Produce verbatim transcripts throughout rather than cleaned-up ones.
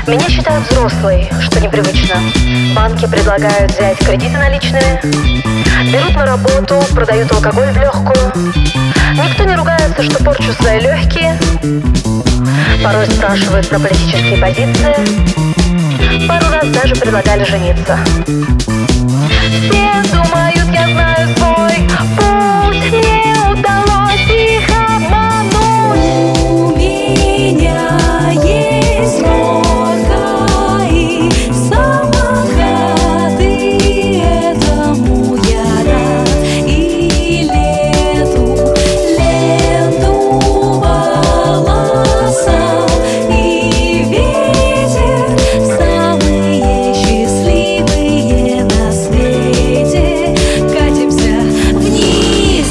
Меня считают взрослой, что непривычно. Банки предлагают взять кредиты наличными, берут на работу, продают алкоголь в легкую. Никто не ругается, что порчу свои легкие. Порой спрашивают про политические позиции. Пару раз даже предлагали жениться. Все думают, я знаю свой путь, мне удалось их обмануть. У меня есть лодка и самокат, и этому я рад. И лету, лету волосам, и ветер самые счастливые на свете. Катимся вниз.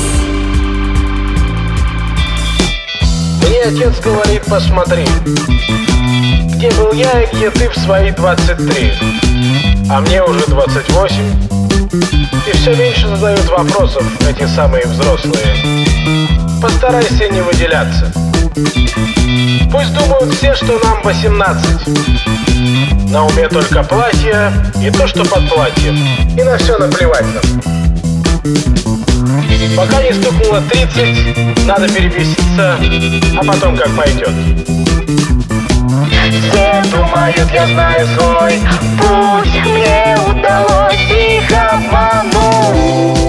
Мне отец говорит: посмотри, где был я и где ты в свои двадцать три. А мне уже двадцать восемь. И все меньше задают вопросов эти самые взрослые. Постарайся не выделяться. Пусть думают все, что нам восемнадцать. На уме только платье и то, что под платьем. И на все наплевать нам. Пока не стукнуло тридцать, надо перебеситься, а потом как пойдет. Все думают, я знаю свой путь, мне удалось их обмануть.